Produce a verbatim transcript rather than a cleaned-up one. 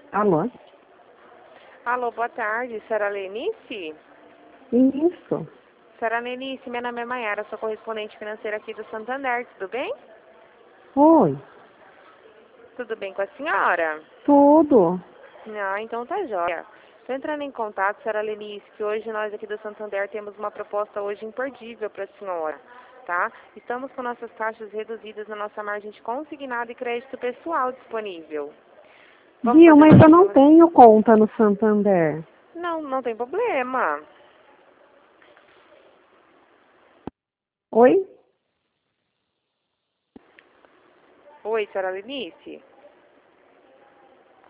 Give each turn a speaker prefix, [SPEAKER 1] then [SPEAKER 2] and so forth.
[SPEAKER 1] Alô?
[SPEAKER 2] Alô, boa tarde, senhora Lenice?
[SPEAKER 1] Isso.
[SPEAKER 2] Senhora Lenice, meu nome é Maiara, sou correspondente financeira aqui do Santander, tudo bem?
[SPEAKER 1] Oi.
[SPEAKER 2] Tudo bem com a senhora?
[SPEAKER 1] Tudo.
[SPEAKER 2] Ah, então tá jóia. Estou entrando em contato, senhora Lenice, que hoje nós aqui do Santander temos uma proposta hoje imperdível para a senhora, tá? Estamos com nossas taxas reduzidas na nossa margem de consignado e crédito pessoal disponível. Vamos
[SPEAKER 1] Viu,
[SPEAKER 2] fazer
[SPEAKER 1] mas
[SPEAKER 2] uma
[SPEAKER 1] eu não
[SPEAKER 2] simulação?
[SPEAKER 1] tenho conta no Santander.
[SPEAKER 2] Não, não tem problema.
[SPEAKER 1] Oi?
[SPEAKER 2] Oi, senhora Lenice?